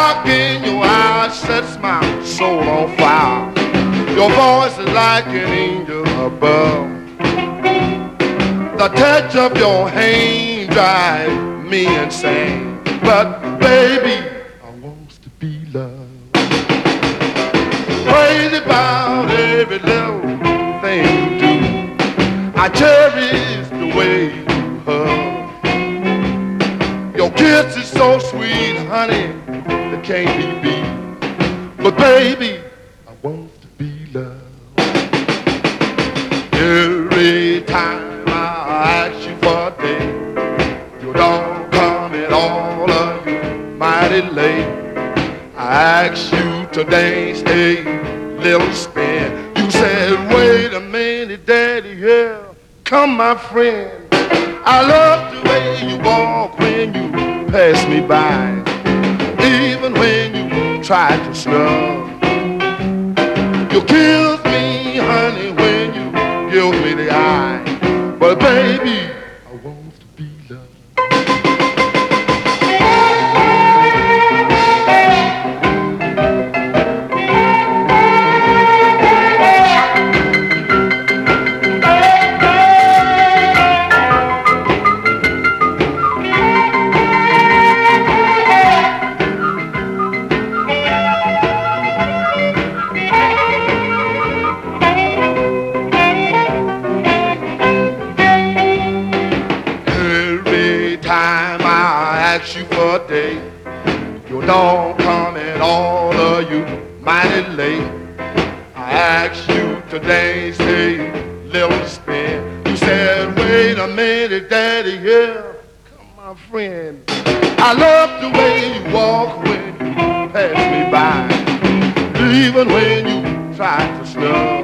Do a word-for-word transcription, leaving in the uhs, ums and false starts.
look in your eyes sets my soul on fire. Your voice is like an angel above. The touch of your hand drives me insane. But baby, I want to be loved. Crazy about every little thing you do. I cherish the way you hug. Your kiss is so sweet, honey, it can't be beat. But baby, I want to be loved. Every time I ask you for a day, you don't come at all, or you mighty late. I asked you to dance a little spin. You said, wait a minute, daddy, here come my friend. I love the way you walk when you pass me by, even when you try to snub. You kiss me, honey, when you give me the eye. But baby, I want to be loved. You for a day, you don't come at all, or you mighty late. I asked you to dance a little spin. You said, wait a minute, daddy, here come my friend. I love the way you walk when you pass me by, even when you try to snub.